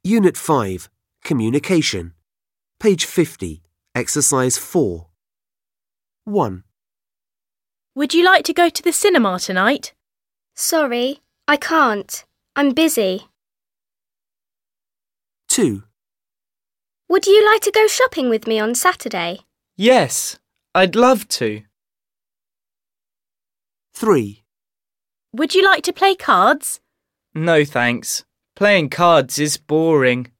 Unit 5, Communication. Page 50, Exercise 4. 1, Would you like to go to the cinema tonight? Sorry, I can't. I'm busy. 2, Would you like to go shopping with me on Saturday? Yes, I'd love to. 3, Would you like to play cards? No thanks. Playing cards is boring.